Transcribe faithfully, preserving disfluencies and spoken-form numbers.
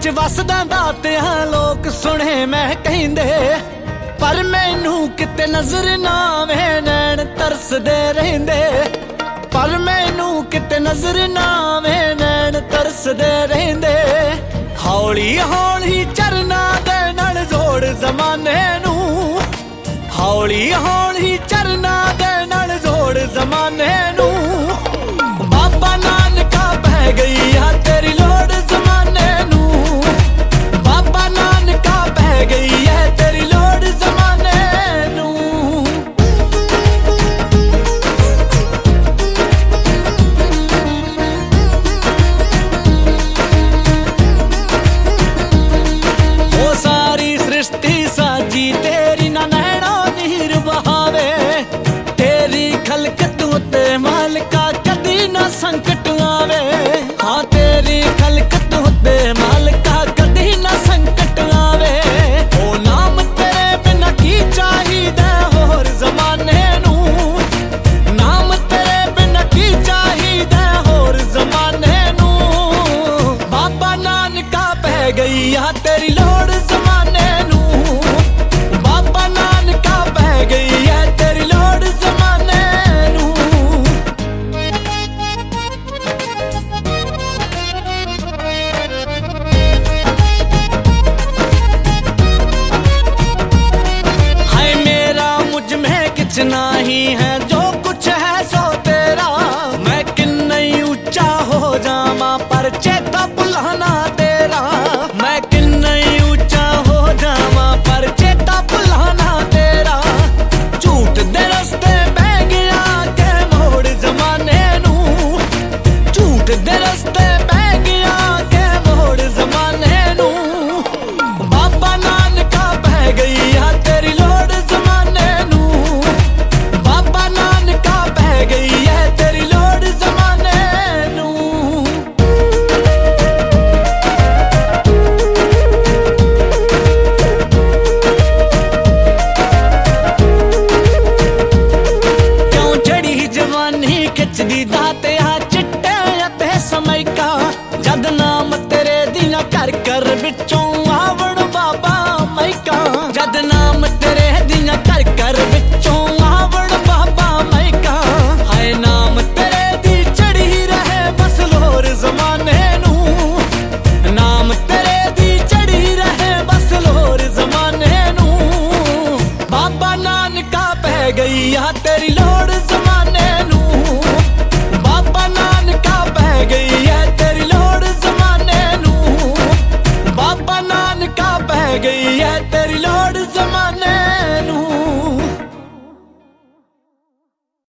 विच वसदा दातिया लोग सुने मैं कहिंदे, पर मैनू किते नजर ना आवे नैन तरसदे रहिंदे। पर मैनू किते नजर ना आवे नैन तरसदे रहिंदे। हौली हौली चरना दे नाल जोड़ जमाने नू, हौली हौली चरना दे नाल जोड़ जमाने नू। बाबा नानका बह गई है तेरी लोड़ जमाने नू, बाबा नानका बह गई है तेरी लोड़ जमाने नू। ओ सारी सृष्टि साजी तेरी ना नैना नीर बहावे, तेरी खलकत उत्ते मालिका कदी ना संकट आवे। हाँ तेरी खलकत उत्ते मालिका कदी ना संकट आवे। ओ नाम तेरे बिना की चाहिदा होर जमाने नू, नाम तेरे बिना की चाहिदा होर जमाने नू। बाबा नानका पै गई आ तेरी लोड़ जमाने नू, बाबा नानका पै गई है तेरी लोड़ जमाने नू। हाय मेरा मुझ में कुछ नहीं है, जो कुछ है सो तेरा। मैं किन्ना ही ऊंचा हो जावा पर चेता भुलाना तेरा। मैं किन्ना ही ऊंचा हो जावा पर चेता भुलाना तेरा। झूठ दे रस्ते बह गया के मोड़ जमाने नू, झूठ दे रस्ते बह गया के मोड़ जमाने नू। बाबा नानका बह गई है तेरी लोड़ जमाने नू, बाबा नानका बह गई है तेरी लोड़ जमाने नू। क्यों चढ़ी जवानी खिचदी दाते आ चिट्टे अते समय का, जद नाम तेरे दिया कर कर बिचों आवण बाबा मैका। जद नाम तेरे दिया कर कर बिचों आवण बाबा मैका। हाय नाम तेरे दी चढ़ी रहे बस लोर जमाने नू, नाम तेरे दी चढ़ी रहे बस लोर जमाने नू। बाबा नानका पै गई आ तेरी लोड़ जमाने नू, बाबा नानका पै गई है तेरी लोड़ जमाने नू, बाबा नानका पै गई है तेरी लोड़।